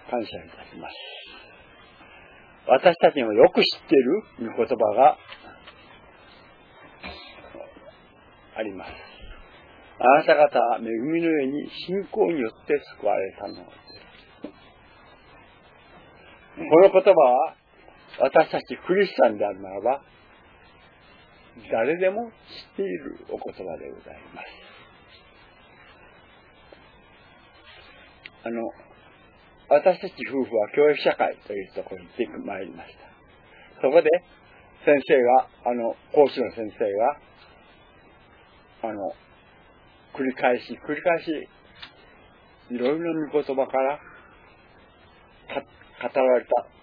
感謝いたします。私たちもよく知っている御言葉があります。あなた方は恵みの上に信仰によって救われたのです。この言葉は私たちクリスチャンであるならば誰でも知っているお言葉でございます。私たち夫婦は教育社会というところに行ってまいりました。そこで先生が講師の先生が繰り返しいろいろな御言葉から語られた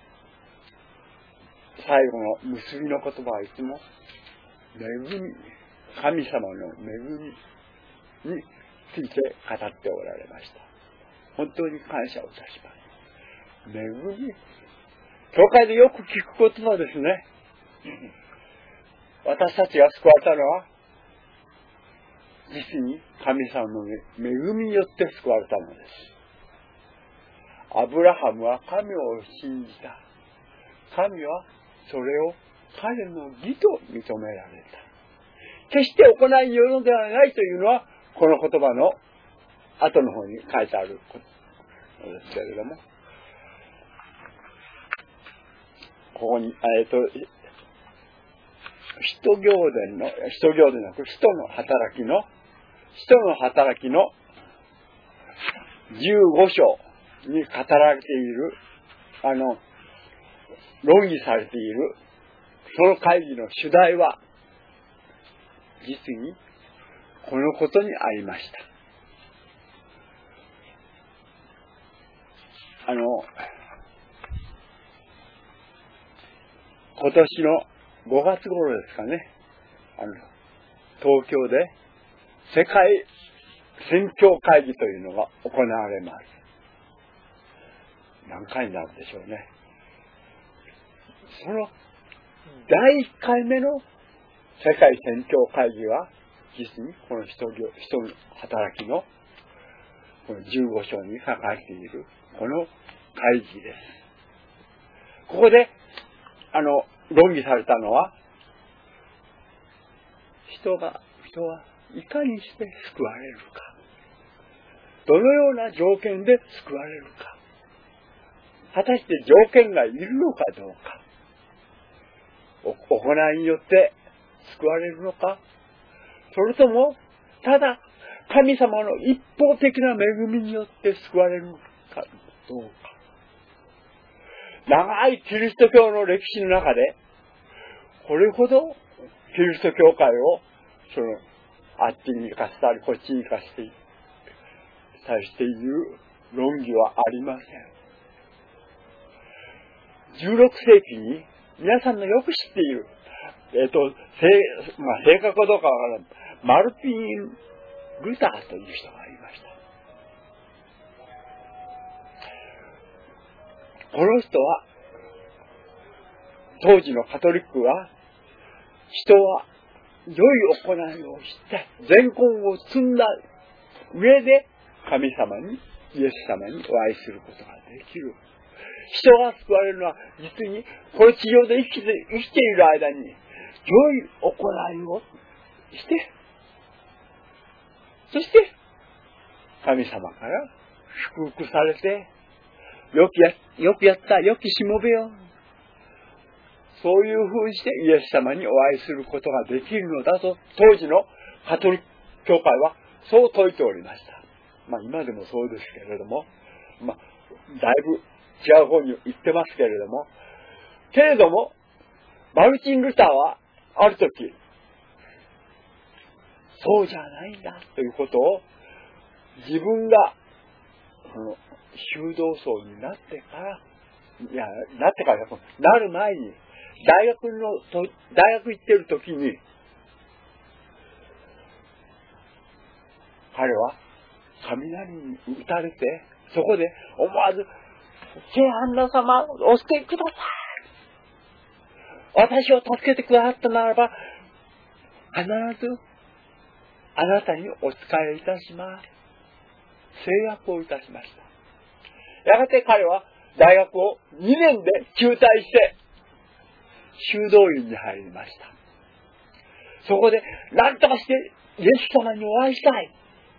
最後の結びの言葉はいつも恵み、神様の恵みについて語っておられました。本当に感謝をいたします。恵み、教会でよく聞く言葉ですね。私たちが救われたのは実に神様の恵みによって救われたのです。アブラハムは神を信じた。神はそれを彼の義と認められた。決して行いによるのではないというのはこの言葉の後の方に書いてあることですけれども、ここに使徒行伝なく使徒の働きの15章に語られている論議されているその会議の主題は実にこのことにありました。今年の5月頃ですかね、東京で世界宣教会議というのが行われます。何回になるでしょうね。その第1回目の世界宣教会議は実にこの人の働きのこの15章に書かれているこの会議です。ここで論議されたのは人はいかにして救われるか、どのような条件で救われるか、果たして条件がいるのかどうか、行いによって救われるのか、それともただ神様の一方的な恵みによって救われるかどうか。長いキリスト教の歴史の中でこれほどキリスト教会をあっちに行かせたりこっちに行かせて対している論議はありません。16世紀に皆さんのよく知っている正確かどうかわからないマルティン・ルターという人がいました。この人は当時のカトリックは人は良い行いをして善根を積んだ上で神様にイエス様にお会いすることができる。人が救われるのは実にこの地上で生きている間に良い行いをしてそして神様から祝福されてよくやったよきしもべよ、そういうふうにしてイエス様にお会いすることができるのだと当時のカトリック教会はそう説いておりました。今でもそうですけれども、だいぶ違う方に行ってますけれども、マルチン・ルターはある時そうじゃないんだということを自分が修道僧になる前に大学行ってる時に彼は雷に打たれてそこで思わず聖アンナ様お救いください、私を助けてくださったならば必ずあなたにお仕えいたします、誓約をいたしました。やがて彼は大学を2年で中退して、修道院に入りました。そこで、何とかしてイエス様にお会いしたい。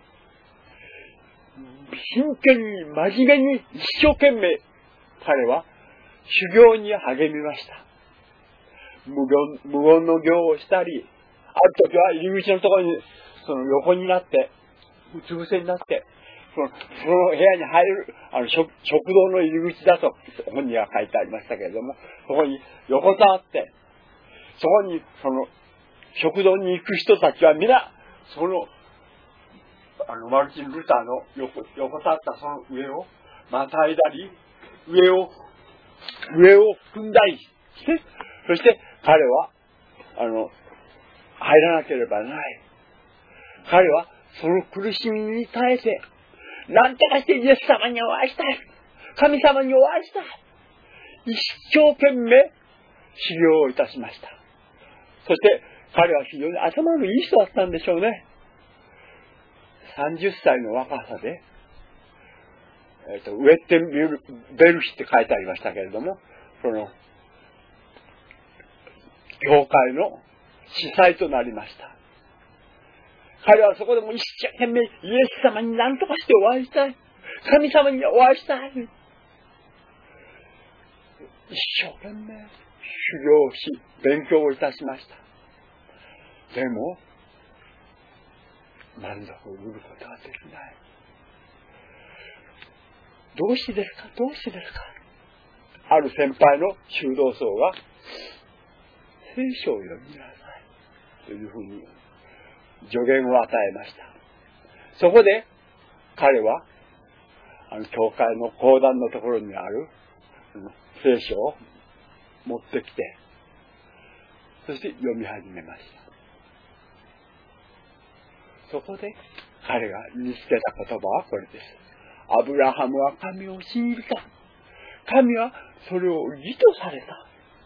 真剣に、真面目に、一生懸命、彼は修行に励みました。無言の行をしたり、ある時は入り口のところに、その横になって、うつ伏せになって、その部屋に入る、食堂の入り口だと本には書いてありましたけれども、そこに横たわって、そこにその食堂に行く人たちは皆、その、マルチン・ルターの横たわったその上をまたいだり、上を踏んだりして、そして彼は、入らなければならない。彼はその苦しみに耐えて、なんとかしてイエス様にお会いしたい。神様にお会いしたい。一生懸命修行をいたしました。そして彼は非常に頭のいい人だったんでしょうね。30歳の若さで、ウェッテンベルヒって書いてありましたけれども、その、教会の司祭となりました。彼はそこでも一生懸命イエス様に何とかしてお会いしたい。神様にお会いしたい。一生懸命修行し、勉強をいたしました。でも、満足を得ることはできない。どうしてですか？ある先輩の修道僧が、聖書を読みなさい。というふうに助言を与えました。そこで彼は教会の講談のところにある聖書を持ってきて、そして読み始めました。そこで彼が身につけた言葉はこれです。アブラハムは神を信じた。神はそれを義とされた。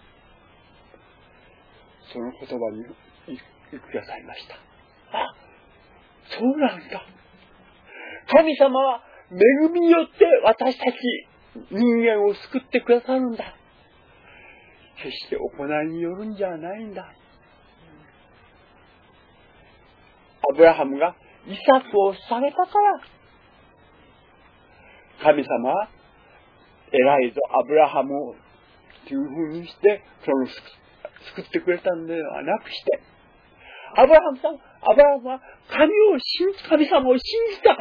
その言葉に言ってくださいました。あ、そうなんだ。神様は恵みによって私たち人間を救ってくださるんだ。決して行いによるんじゃないんだ。アブラハムがイサクをされたから、神様は偉いぞアブラハムをというふうにして救ってくれたんではなくして、アブラハムは神様を信じたから、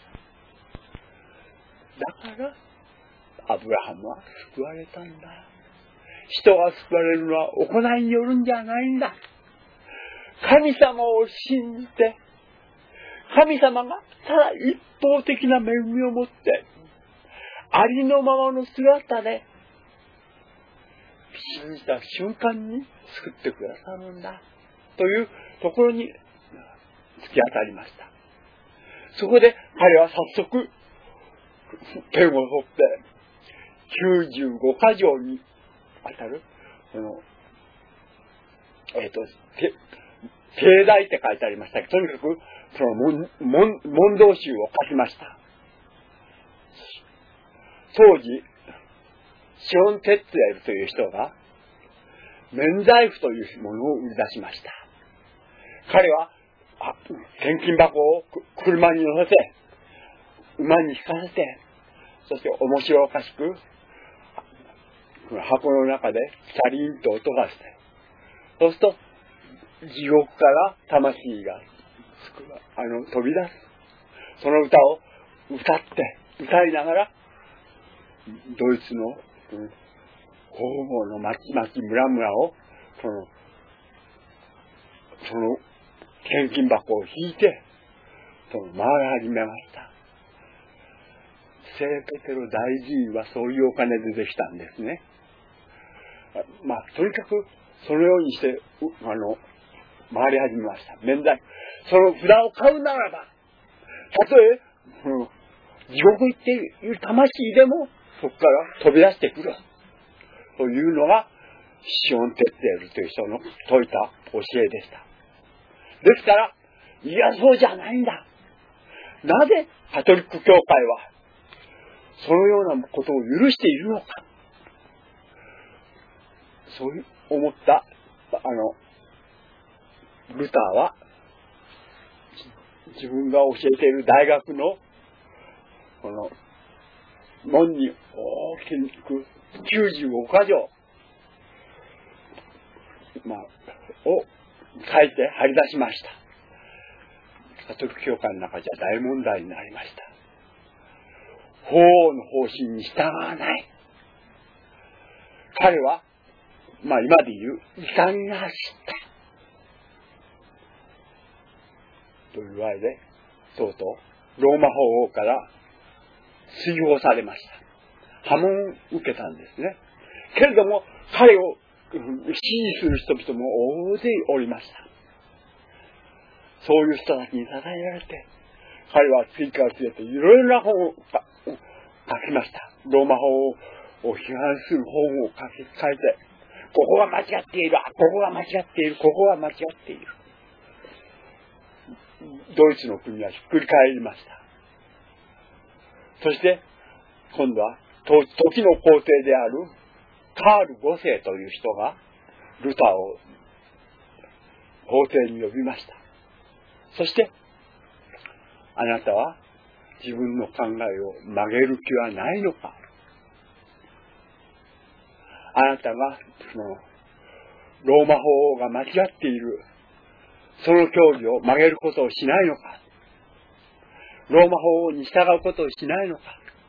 だからアブラハムは救われたんだ。人が救われるのは行いによるんじゃないんだ。神様を信じて、神様がただ一方的な恵みを持って、ありのままの姿で信じた瞬間に救ってくださるんだというところに突き当たりました。そこで彼は早速ペンを取って95箇条にあたる帝大って書いてありましたけど、とにかくその問答集を書きました。当時シオン・テッツェルという人が免罪符というものを売り出しました。彼は献金箱を車に乗せて馬に引かせて、そして面白おかしく箱の中でチャリンと音がして、そうすると地獄から魂が飛び出す。その歌を歌いながらドイツの方々の町々村をその献金箱を引いて回り始めました。聖ペテロ大寺院はそういうお金でできたんですね。とにかくそのようにして回り始めました。免罪、その札を買うならば、たとえ地獄行っている魂でもそこから飛び出してくるというのがシオン・テッツェルという人の説いた教えでした。ですから、いやそうじゃないんだ。なぜカトリック教会はそのようなことを許しているのか。そういう思ったルターは、自分が教えている大学のこの門に大きく95箇条、を書いて貼り出しました。カトリック教会の中じゃ大問題になりました。法王の方針に従わない。彼は、今で言う遺憾が走ったというわけで、とうとうローマ法王から追放されました。破門を受けたんですね。けれども彼を支持する人々も大勢おりました。そういう人たちに支えられて、彼は次から次へといろいろな本を書きました。ローマ法を批判する本を書いて、ここが間違っている、ここが間違っている、ここが間違っている。ドイツの国はひっくり返りました。そして、今度は、時の皇帝であるカール5世という人が、ルターを法廷に呼びました。そして、あなたは自分の考えを曲げる気はないのか。あなたが、ローマ法王が間違っている、その教義を曲げることをしないのか。ローマ法王に従うことをしないのか。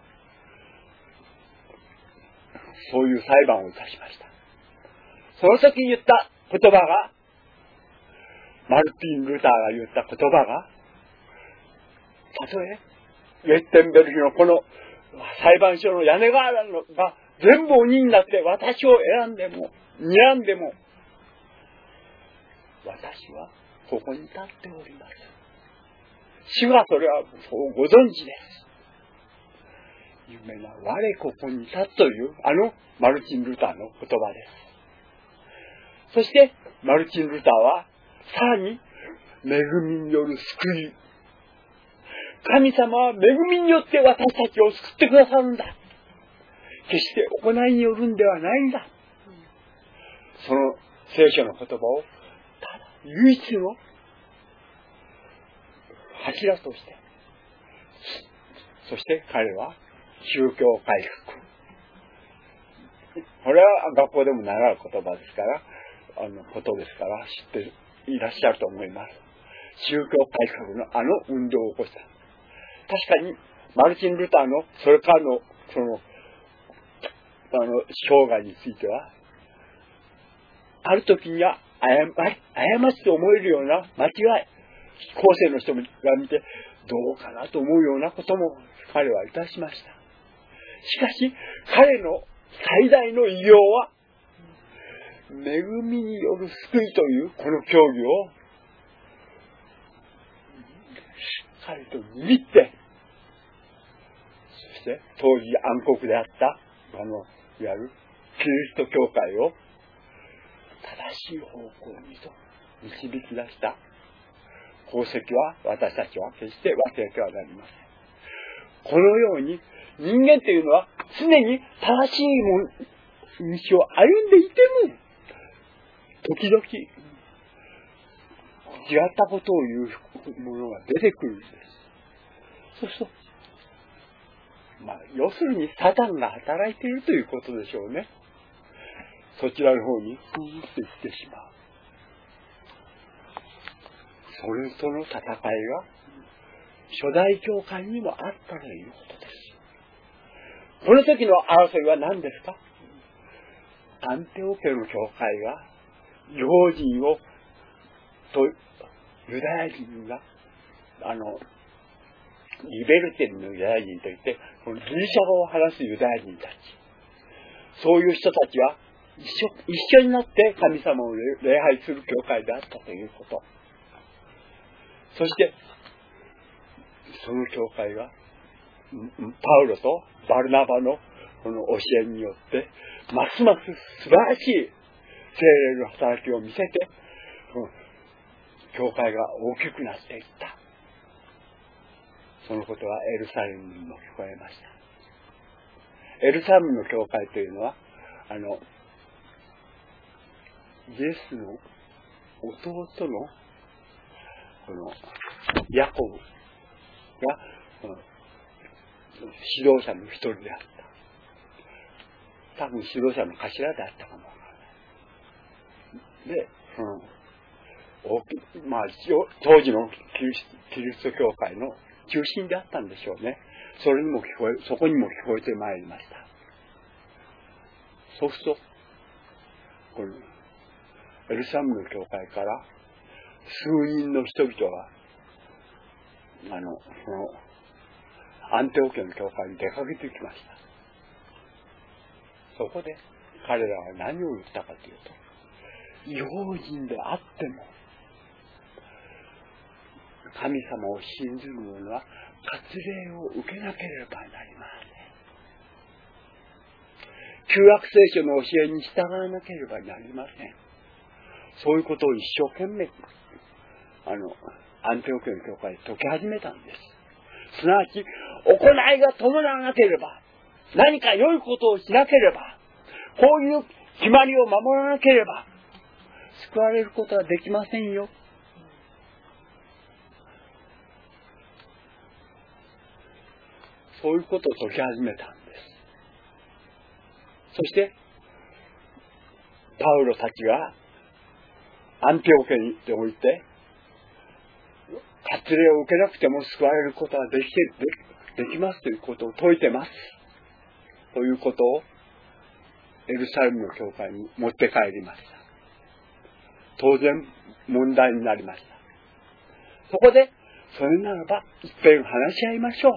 そういう裁判をいたしました。その時に言った言葉が、マルティン・ルターが言った言葉が、たとえ、ゲッテンベルギのこの裁判所の屋根瓦が全部鬼になって私を選んでも、睨んでも、私はここに立っております。主はそれはそうご存知です。有名な我ここに立つというマルチン・ルターの言葉です。そしてマルチン・ルターはさらに恵みによる救い。神様は恵みによって私たちを救ってくださるんだ。決して行いによるんではないんだ。その聖書の言葉をただ唯一の柱として、そして彼は宗教改革。これは学校でも習う言葉ですから、ことですから知っていらっしゃると思います。宗教改革の運動を起こした。確かにマルチン・ルターのそれからの生涯については、ある時には過ちと思えるような間違い、後世の人が見てどうかなと思うようなことも彼はいたしました。しかし彼の最大の偉業は恵みによる救いというこの教義をしっかりと握って、そして当時暗黒であったいわゆるキリスト教会を正しい方向にと導き出した功績は私たちは決して忘れてはなりません。このように人間というのは常に正しい道を歩んでいても時々違ったことを言うものが出てくるんです。そうすると要するにサタンが働いているということでしょうね。そちらの方にふーっていってしまう。それとの戦いが初代教会にもあったということです。この時の争いは何ですか？アンテオケの教会が違法人をユダヤ人がリベルテンのユダヤ人といって、このギリシャ語を話すユダヤ人たち、そういう人たちは一緒になって神様を礼拝する教会であったということ。そしてその教会がパウロとバルナバのこの教えによってますます素晴らしい聖霊の働きを見せて、教会が大きくなっていった。そのことはエルサレムにも聞こえました。 エルサレムの教会というのは、イエスの弟の、ヤコブが、指導者の一人であった。多分指導者の頭であったかもわからない。で、当時のキリスト教会の中心であったんでしょうね。そこにも聞こえてまいりました。そうすると、このエルサレムの教会から数人の人々が、アンテオ家の教会に出かけてきました。そこで彼らは何を言ったかというと、異邦人であっても、神様を信ずる者は割礼を受けなければなりません。旧約聖書の教えに従わなければなりません。そういうことを一生懸命アンテオ家の教会で説き始めたんです。すなわち行いが伴わなければ、何か良いことをしなければ、こういう決まりを守らなければ救われることはできませんよ。そういうことを説き始めたんです。そしてパウロたちがアンテオ家において割礼を受けなくても救われることはできますということを説いてますということをエルサレムの教会に持って帰りました。当然問題になりました。そこでそれならば一遍話し合いましょう。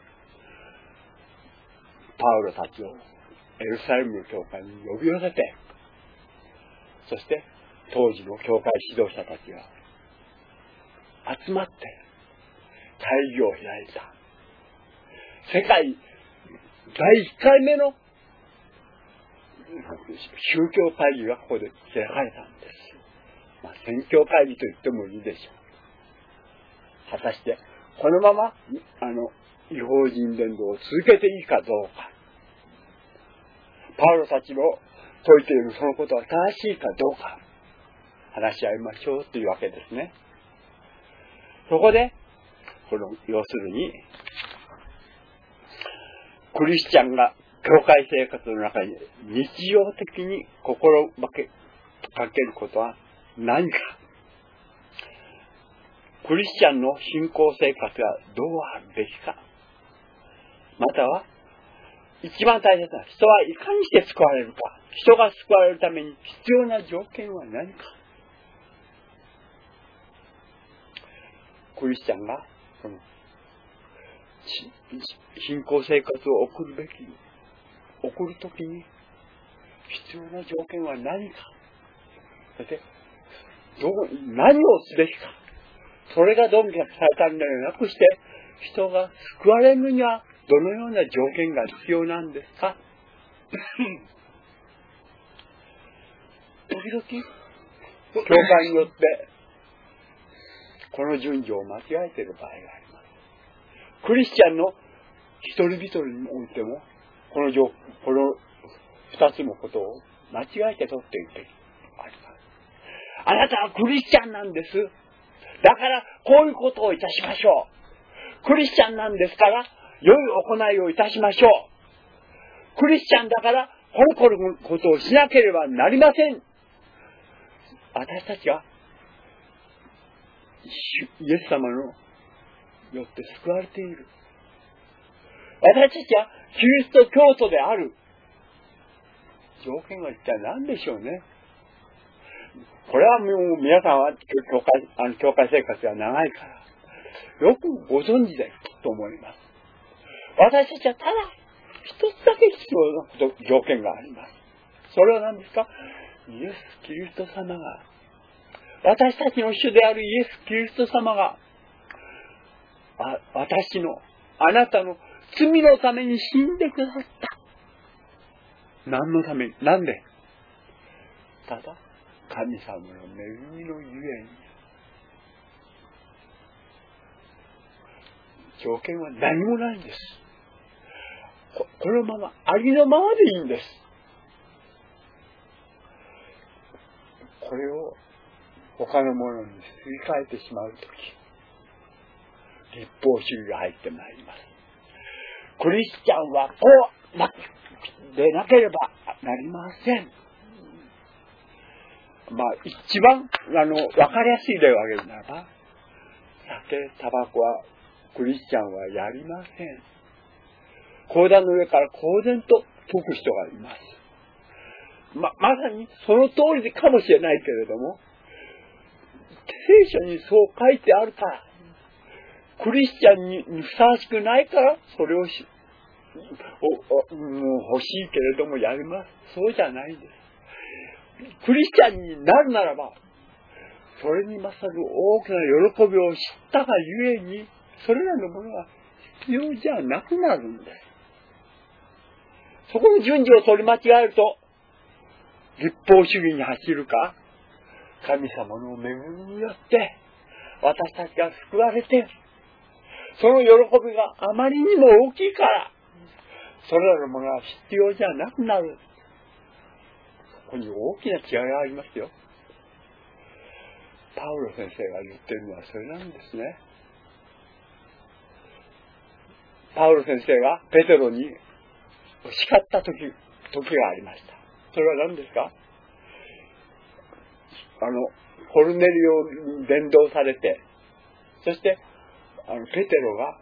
パウロたちをエルサレムの教会に呼び寄せて、そして当時の教会指導者たちが集まって会議を開いた。世界第1回目の宗教会議がここで開かれたんです。宣教会議と言ってもいいでしょう。果たしてこのまま異邦人伝道を続けていいかどうか、パウロたちの説いているそのことは正しいかどうか話し合いましょうというわけですね。そこで要するにクリスチャンが教会生活の中に日常的に心がけることは何か、クリスチャンの信仰生活がどうあるべきか、または一番大切な人はいかにして救われるか、人が救われるために必要な条件は何か。クリスチャンが信仰生活を送るときに必要な条件は何か。そして何をすべきか。それが論客されたのではなくして、人が救われるにはどのような条件が必要なんですか。時々教会によってこの順序を間違えている場合があります。クリスチャンの一人一人においてもこの二つのことを間違えて取っている時があります。あなたはクリスチャンなんです。だからこういうことをいたしましょう。クリスチャンなんですから良い行いをいたしましょう。クリスチャンだからこのことをしなければなりません。私たちはイエス様のよって救われている。私たちはキリスト教徒である。条件は一体何でしょうね。これはもう皆さんは教会生活が長いからよくご存知だと思います。私たちはただ一つだけ必要な条件があります。それは何ですか。イエス・キリスト様が、私たちの主であるイエス・キリスト様があなたの罪のために死んでくださった。何のために、なんで、ただ神様の恵みのゆえに。条件は何もないんです。 このまま、ありのままでいいんです。これを他のものにすり替えてしまうとき、立法主義が入ってまいります。クリスチャンはこうでなければなりません。一番わかりやすい例を挙げるならば、酒、タバコはクリスチャンはやりません。講談の上から公然と説く人がいます。まさにその通りかもしれないけれども、聖書にそう書いてあるから、クリスチャンにふさわしくないから、それをもう欲しいけれどもやります。そうじゃないんです。クリスチャンになるならば、それに勝る大きな喜びを知ったがゆえに、それらのものが必要じゃなくなるんです。そこの順序を取り間違えると、立法主義に走るか、神様の恵みによって私たちが救われて、その喜びがあまりにも大きいから、それらのものは必要じゃなくなる。ここに大きな違いがありますよ。パウロ先生が言っているのはそれなんですね。パウロ先生がペテロに叱った時がありました。それは何ですか？コルネリオに伝道されて、そしてペテロが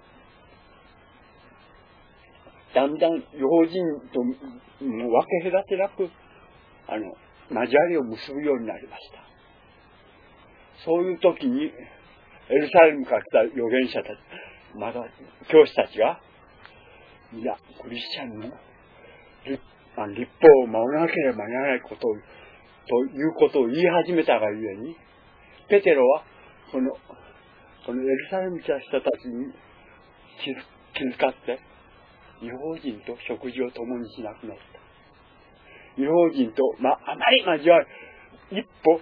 だんだん用心と分け隔てなく交わりを結ぶようになりました。そういう時にエルサレムから来た預言者たち、また教師たちが、いや、クリスチャンの立法を守らなければならないことをということを言い始めたがゆえに、ペテロはこのエルサレムから来た人たちに気遣って異邦人と食事を共にしなくなった。異邦人とあまり交わる一歩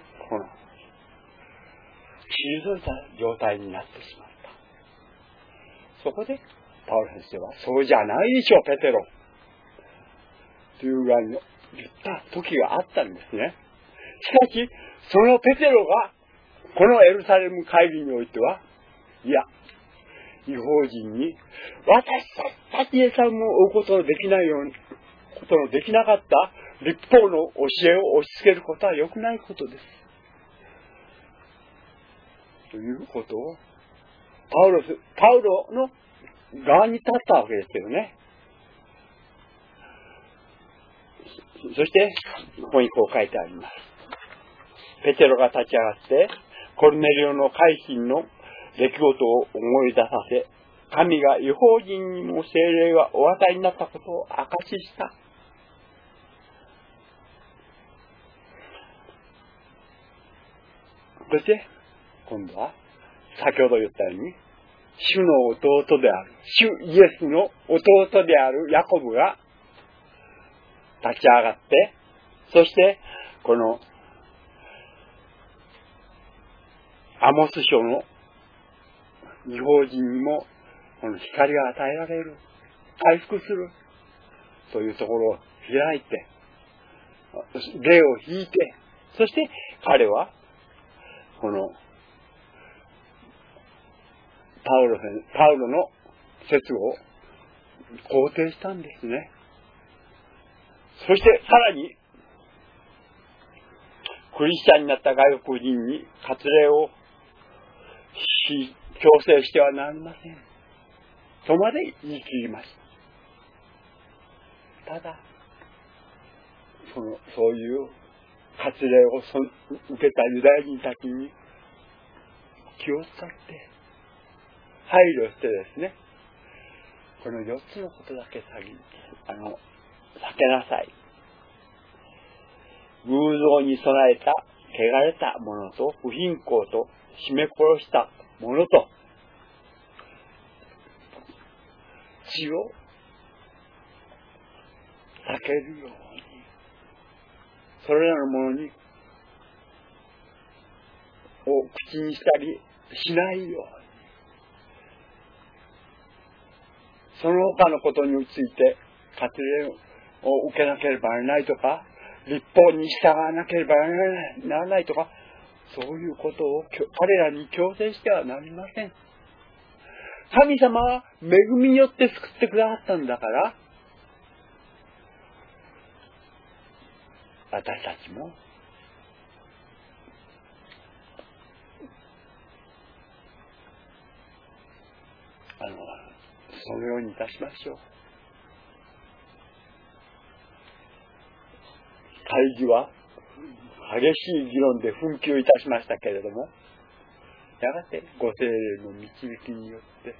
退いた状態になってしまった。そこでパウロ先生は、そうじゃないでしょペテロというぐらいの言った時があったんですね。しかしそのペテロがこのエルサレム会議においては、いや、異邦人に私たちでさえも追うことのできないようにことのできなかった立法の教えを押し付けることは良くないことですということをパウロの側に立ったわけですけどね。そしてここにこう書いてあります。ペテロが立ち上がってコルネリオの改心の出来事を思い出させ、神が異邦人にも聖霊がお与えになったことを証しした。そして今度は先ほど言ったように、主の弟である、主イエスの弟であるヤコブが立ち上がって、そしてこのアモス書の異邦人にもこの光が与えられる、回復するというところを開いて、霊を引いて、そして彼はこのパウロの説を肯定したんですね。そしてさらにクリスチャンになった外国人に割礼を強制してはなりませんとまで言い切りました。ただそういう割礼を受けたユダヤ人たちに気を使って配慮してですね、この4つのことだけ避けなさい。偶像に備えた汚れたものと不貧困と絞め殺したものと血を避けるように、それらのものにを口にしたりしないように、その他のことについて割礼を受けなければならないとか、律法に従わなければならないとか、そういうことを彼らに強制してはなりません。神様は恵みによって救ってくださったんだから、私たちもそのようにいたしましょう。会議は激しい議論で紛糾いたしましたけれども、やがてご聖霊の導きによって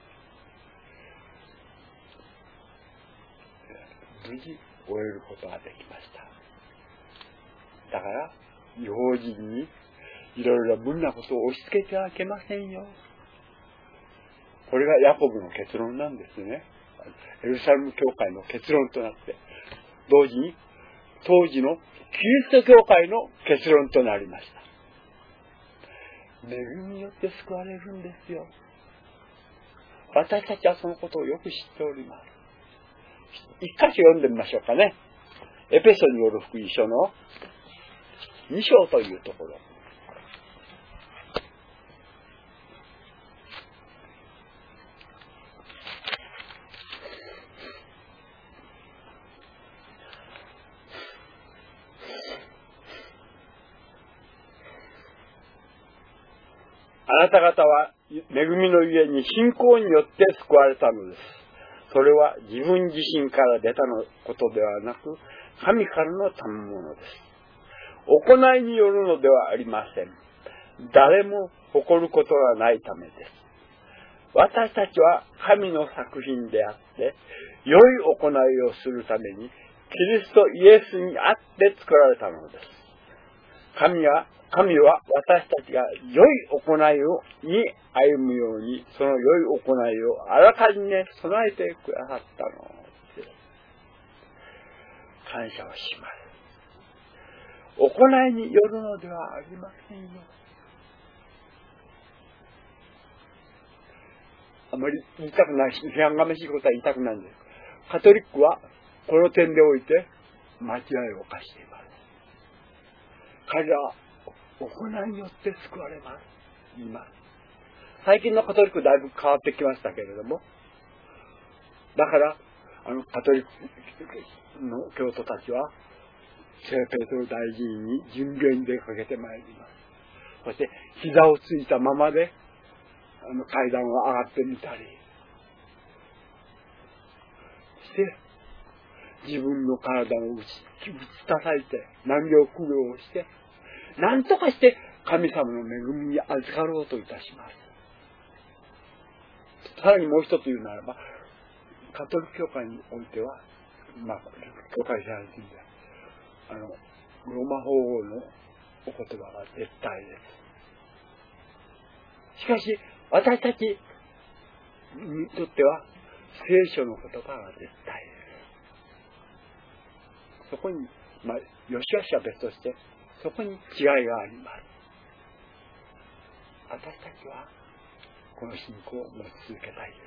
無事終えることができました。だから異邦人にいろいろ無理なことを押し付けてはいけませんよ。これがヤコブの結論なんですね。エルサレム教会の結論となって、同時に当時のキリスト教会の結論となりました。恵みによって救われるんですよ。私たちはそのことをよく知っております。一箇所読んでみましょうかね。エペソによる福音書の2章というところ。あなた方は恵みのゆえに信仰によって救われたのです。それは自分自身から出たことではなく、神からの賜物です。行いによるのではありません。誰も誇ることがないためです。私たちは神の作品であって、良い行いをするために、キリストイエスにあって作られたのです。神は私たちが良い行いに歩むように、その良い行いをあらかじめ備えてくださったのです。感謝をします。行いによるのではありませんよ。あまり言いたくないし、批判がめしいことは言いたくないんです。カトリックはこの点でおいて間違いを犯しています。彼らは行いによって救われます。言います。最近のカトリックだいぶ変わってきましたけれども、だからカトリックの教徒たちは聖ペトロ大臣に巡礼に出かけてまいります。そして膝をついたままで階段を上がってみたりして自分の体を打ち叩いて難病苦労をして何とかして神様の恵みに預かろうといたします。さらにもう一つ言うならば、カトリック教会においては、教会者についてローマ法王のお言葉が絶対です。しかし私たちにとっては聖書の言葉が絶対です。そこに良し悪しは別としてそこに違いがあります。私たちはこの信仰を持ち続けたいです。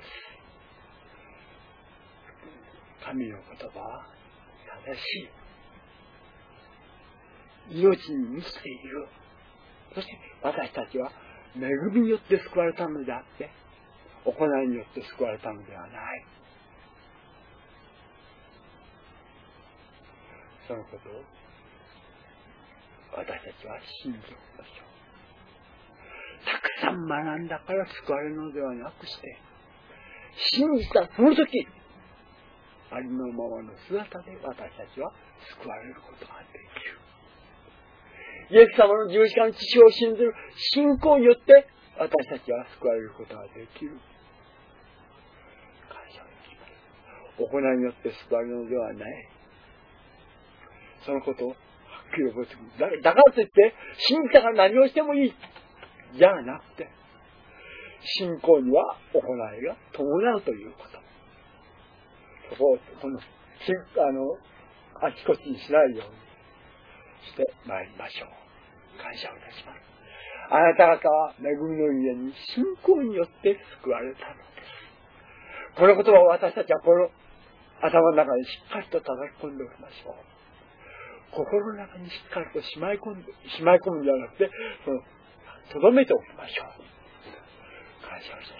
神の言葉は正しい。命に満ちている。そして私たちは恵みによって救われたのであって行いによって救われたのではない。そのことを私たちは信じましょう。たくさん学んだから救われるのではなくして、信じたその時ありのままの姿で私たちは救われることができる。イエス様の十字架の父を信ずる信仰によって私たちは救われることができる。感謝をいたします。行いによって救われるのではない。そのことをはっきり覚えてくる。だからといって信じたから何をしてもいいじゃなくて、信仰には行いが伴うということ。そこをあちこちにしないようにしてまいりましょう。感謝をいたします。あなた方は恵みのゆえに信仰によって救われたのです。この言葉を私たちはこの頭の中にしっかりと叩き込んでおきましょう。心の中にしっかりとしまい込むんじゃなくて、とどめておきましょう。感謝をします。